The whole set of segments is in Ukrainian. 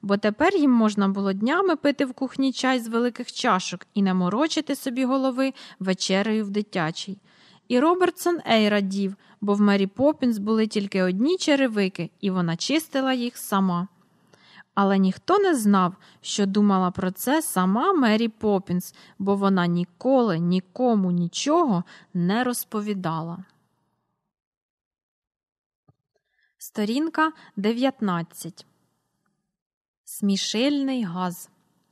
бо тепер їм можна було днями пити в кухні чай з великих чашок і не морочити собі голови вечерею в дитячій. І Робертсон Ей радів, бо в Мері Поппінс були тільки одні черевики, і вона чистила їх сама. Але ніхто не знав, що думала про це сама Мері Поппінс, бо вона ніколи нікому нічого не розповідала. Сторінка 19. Смішильний газ.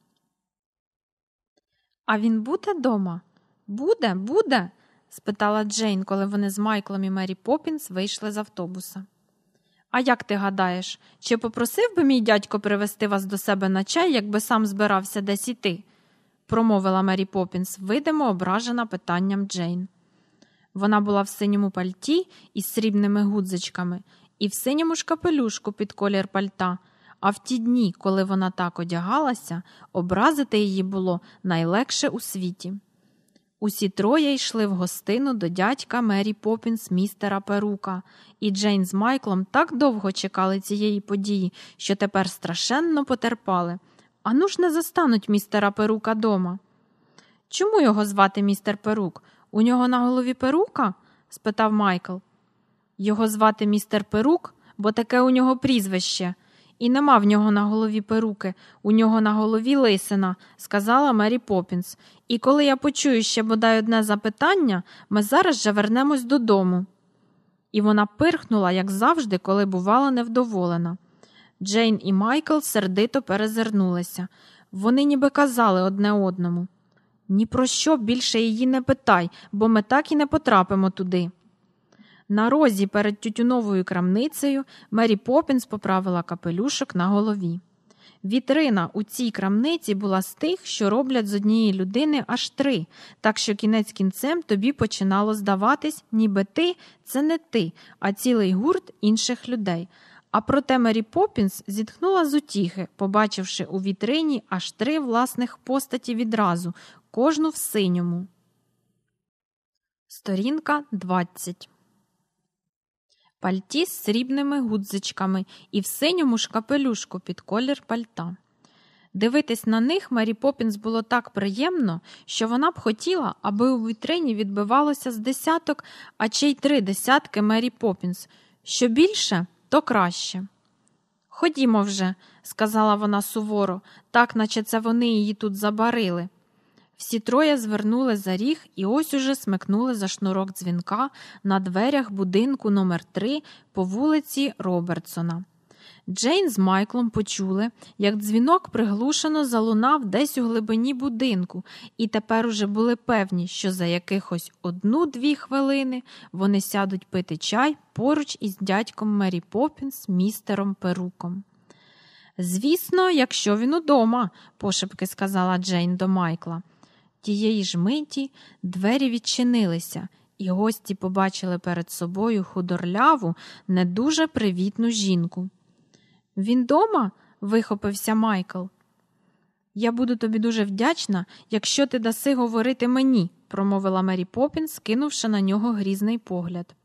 «А він буде дома? Буде?» – спитала Джейн, коли вони з Майклом і Мері Поппінс вийшли з автобуса. «А як ти гадаєш, чи попросив би мій дядько привезти вас до себе на чай, якби сам збирався десь іти?» – промовила Мері Поппінс, видимо ображена питанням Джейн. Вона була в синьому пальті із срібними гудзичками і в синьому ж капелюшку під колір пальта, а в ті дні, коли вона так одягалася, образити її було найлегше у світі. Усі троє йшли в гостину до дядька Мері Поппінс містера Перука, і Джейн з Майклом так довго чекали цієї події, що тепер страшенно потерпали. Ану ж не застануть містера Перука дома. «Чому його звати містер Перук? У нього на голові перука?» – спитав Майкл. «Його звати містер Перук, бо таке у нього прізвище. І нема в нього на голові перуки, у нього на голові лисина», – сказала Мері Поппінс. «І коли я почую ще бодай одне запитання, ми зараз же вернемось додому». І вона пирхнула, як завжди, коли бувала невдоволена. Джейн і Майкл сердито перезирнулися. Вони ніби казали одне одному: «Ні про що більше її не питай, бо ми так і не потрапимо туди». На розі перед тютюновою крамницею Мері Поппінс поправила капелюшок на голові. Вітрина у цій крамниці була з тих, що роблять з однієї людини аж 3, так що кінець кінцем тобі починало здаватись, ніби ти – це не ти, а цілий гурт інших людей. А проте Мері Поппінс зітхнула з утіхи, побачивши у вітрині аж 3 власних постаті відразу, кожну в синьому. Сторінка 20. Пальті з срібними гудзичками і в синьому ж капелюшку під колір пальта. Дивитись на них Мері Поппінс було так приємно, що вона б хотіла, аби у вітрині відбивалося з десяток, а чи й 3 десятки Мері Поппінс. Що більше, то краще. «Ходімо вже», – сказала вона суворо, так наче це вони її тут забарили. Всі троє звернули за ріг і ось уже смикнули за шнурок дзвінка на дверях будинку номер 3 по вулиці Робертсона. Джейн з Майклом почули, як дзвінок приглушено залунав десь у глибині будинку, і тепер уже були певні, що за якихось 1-2 хвилини вони сядуть пити чай поруч із дядьком Мері Поппінс, містером Перуком. «Звісно, якщо він удома», – пошепки сказала Джейн до Майкла. Тієї ж миті двері відчинилися, і гості побачили перед собою худорляву, не дуже привітну жінку. «Він дома?» – вихопився Майкл. «Я буду тобі дуже вдячна, якщо ти даси говорити мені», – промовила Мері Поппінс, кинувши на нього грізний погляд.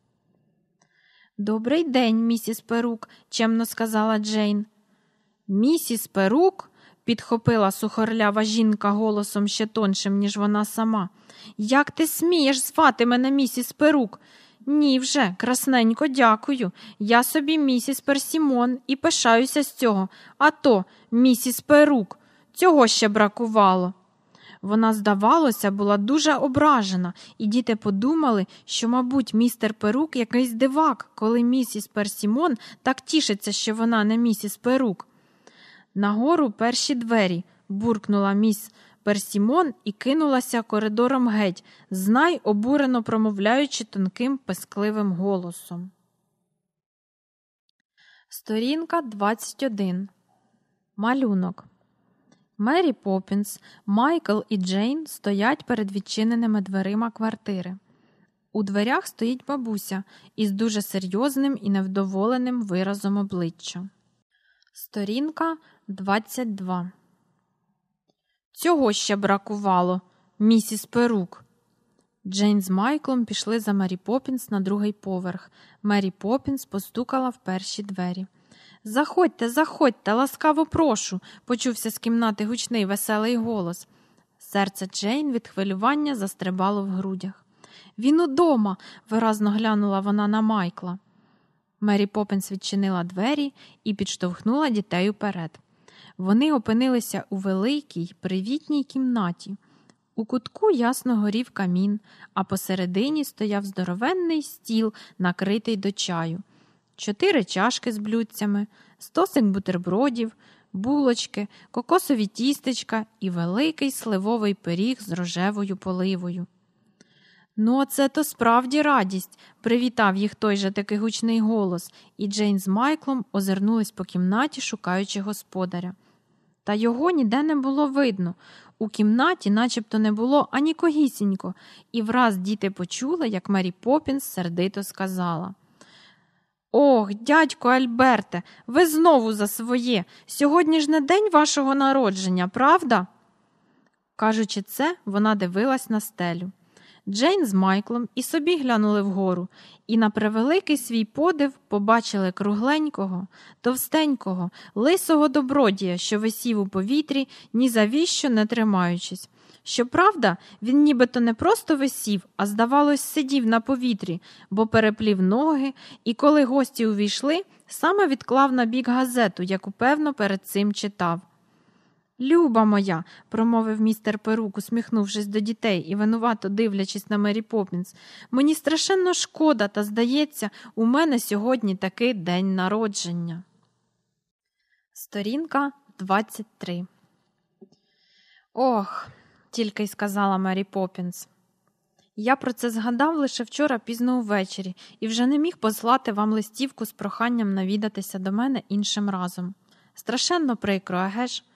«Добрий день, місіс Перук», – чемно сказала Джейн. «Місіс Перук?» – підхопила сухорлява жінка голосом ще тоншим, ніж вона сама. «Як ти смієш звати мене місіс Перук?» «Ні вже, красненько, дякую. Я собі місіс Персімон і пишаюся з цього. А то, місіс Перук, цього ще бракувало». Вона, здавалося, була дуже ображена, і діти подумали, що, мабуть, містер Перук якийсь дивак, коли місіс Персімон так тішиться, що вона не місіс Перук. «Нагору перші двері», – буркнула міс Персімон і кинулася коридором геть, знай обурено промовляючи тонким пескливим голосом. Сторінка 21. Малюнок. Мері Поппінс, Майкл і Джейн стоять перед відчиненими дверима квартири. У дверях стоїть бабуся із дуже серйозним і невдоволеним виразом обличчя. Сторінка 22. «Цього ще бракувало, місіс Перук». Джейн з Майклом пішли за Мері Поппінс на другий поверх. Мері Поппінс постукала в перші двері. Заходьте, заходьте, ласкаво прошу, почувся з кімнати гучний веселий голос. Серце Джейн від хвилювання застрибало в грудях. Він удома, виразно глянула вона на Майкла. Мері Поппінс відчинила двері і підштовхнула дітей уперед. Вони опинилися у великій, привітній кімнаті. У кутку ясно горів камін, а посередині стояв здоровенний стіл, накритий до чаю. 4 чашки з блюдцями, стосик бутербродів, булочки, кокосові тістечка і великий сливовий пиріг з рожевою поливою. «Ну, оце то справді радість!» – привітав їх той же таки гучний голос, і Джейн з Майклом озирнулись по кімнаті, шукаючи господаря. Та його ніде не було видно. У кімнаті начебто не було анікогісінько, і враз діти почули, як Мері Поппінс сердито сказала: «Ох, дядько Альберте, ви знову за своє! Сьогодні ж не день вашого народження, правда?» Кажучи це, вона дивилась на стелю. Джейн з Майклом і собі глянули вгору, і на превеликий свій подив побачили кругленького, товстенького, лисого добродія, що висів у повітрі, ні за віщо не тримаючись. Щоправда, він нібито не просто висів, а, здавалось, сидів на повітрі, бо переплів ноги, і коли гості увійшли, саме відклав на бік газету, яку, певно, перед цим читав. «Люба моя», – промовив містер Перук, усміхнувшись до дітей і винувато дивлячись на Мері Поппінс, – «мені страшенно шкода, та, здається, у мене сьогодні такий день народження». Сторінка 23. «Ох», – тільки й сказала Мері Поппінс. «Я про це згадав лише вчора пізно увечері і вже не міг послати вам листівку з проханням навідатися до мене іншим разом. Страшенно прикро, еге ж?